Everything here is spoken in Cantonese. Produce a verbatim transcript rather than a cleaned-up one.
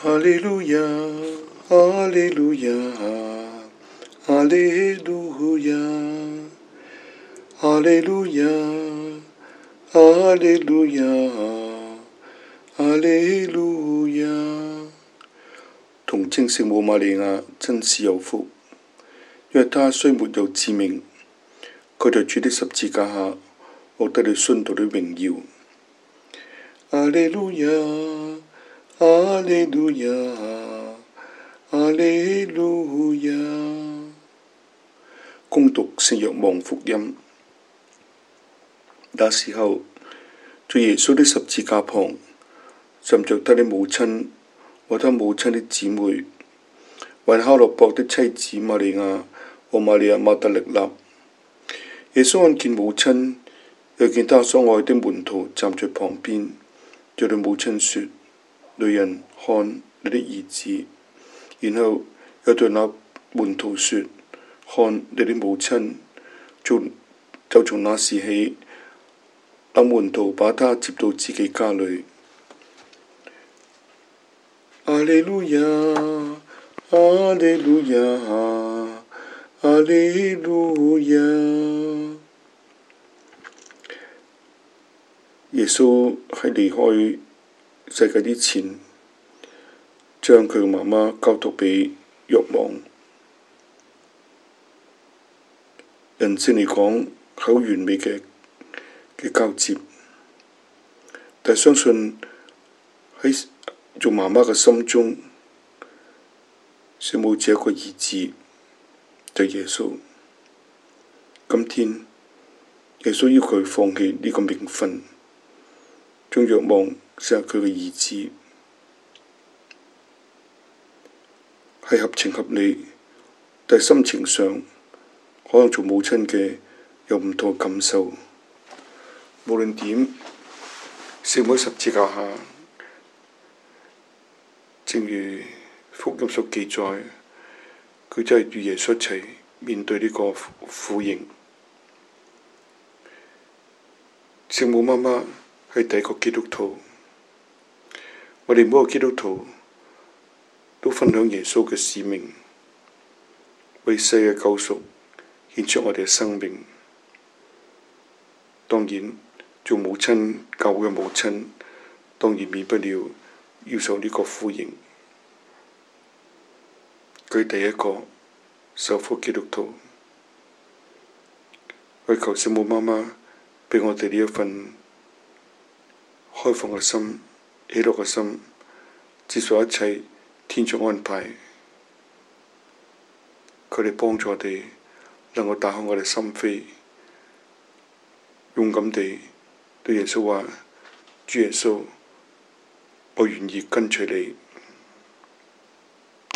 哈利路亞，哈利路亞，哈利路亞，哈利路亞，哈利路亞，哈利路亞。童貞聖母瑪利亞真是有福，因為她雖沒有致命，佢在主的十字架下獲得了殉道的榮耀。哈利路亞，哈利路亞，哈利路亞。恭讀聖若望福音。那時候，在耶穌的十字架旁，站着他的母親和他母親的姊妹，為哈洛博的妻子瑪利亞和瑪利亞瑪達肋納。耶穌看見母親，又見他所愛的門徒站在旁邊，就對母親說：女人，看你的兒子。然後又對那門徒說：看你的母親。就就從那時起，那門徒把他接到自己家裏。哈利路亞，哈利路亞，哈利路亞。耶穌喺離開世界之前，將佢嘅媽媽交託俾若望。人性嚟講係好完美嘅嘅交接，但係相信喺做媽媽嘅心中，聖母只有一個兒子，就係耶穌。今天耶穌要佢放棄呢個名分，將若望成為佢嘅兒子，係合情合理，但係心情上可能做母親嘅有唔同嘅感受。無論點，聖母十字架下，正如福音所記載，佢真係與耶穌一齊面對呢個苦刑。聖母媽媽係第一個基督徒，我哋每個基督徒都分享耶穌嘅使命，為世嘅救贖獻出我哋嘅生命。當然，做母親、教會嘅母親，當然免不了要受呢個苦刑。佢第一個受苦基督徒，我求聖母媽媽俾我哋呢一份開放嘅心、喜樂嘅心，接受一切天主安排。佢哋幫助我哋能夠打開我哋心扉，勇敢地對耶穌話：主耶穌，我願意跟隨你。